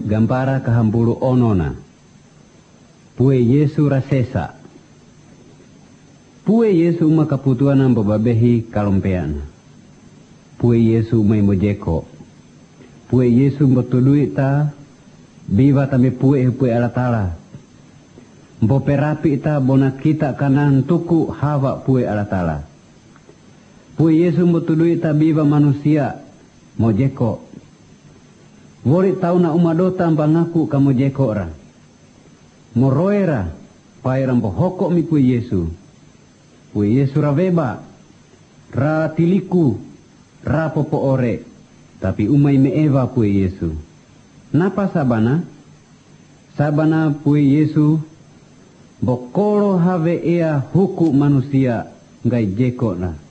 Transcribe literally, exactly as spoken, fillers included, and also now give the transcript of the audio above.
Gampara kahambulu onona. Pue Yesu rasesa. Pue Yesu makaputuana bababehi kalompeana. Pue Yesu may mojeko. Pue Yesu mbotului ta biva tame pue pue alatala. Mbo perapi ta bona kita kanan tuku hawa pue alatala. Pue Yesu mbotului ta biva manusia mojeko. Wori tauna umadota mbangaku kamojeko ra. Moroera paira mbo hoko mi pue Yesu. Pue Yesu raveba ra tiliku ra popo ore. Tapi umay meeva pue Yesu. Napa sabana? Sabana pue Yesu bokolo have ea huku manusia ngai jeko na.